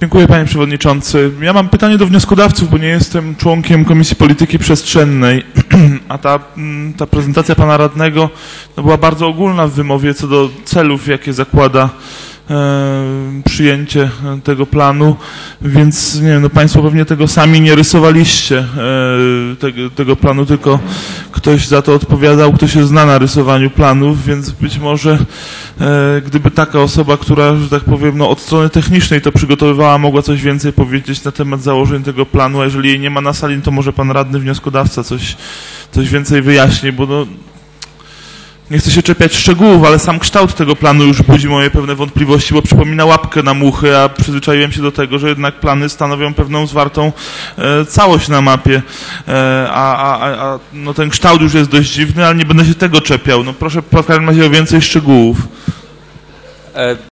Dziękuję, panie przewodniczący. Ja mam pytanie do wnioskodawców, bo nie jestem członkiem Komisji Polityki Przestrzennej, a ta prezentacja pana radnego była bardzo ogólna w wymowie co do celów, jakie zakłada przyjęcie tego planu, więc nie wiem, no państwo pewnie tego sami nie rysowaliście, tego planu, tylko ktoś za to odpowiadał, kto się zna na rysowaniu planów, więc być może gdyby taka osoba, która, że tak powiem, no od strony technicznej to przygotowywała, mogła coś więcej powiedzieć na temat założeń tego planu, a jeżeli jej nie ma na sali, to może pan radny wnioskodawca coś więcej wyjaśni, bo no nie chcę się czepiać szczegółów, ale sam kształt tego planu już budzi moje pewne wątpliwości, bo przypomina łapkę na muchy, a przyzwyczaiłem się do tego, że jednak plany stanowią pewną zwartą całość na mapie, no ten kształt już jest dość dziwny, ale nie będę się tego czepiał. No proszę w każdym razie o więcej szczegółów.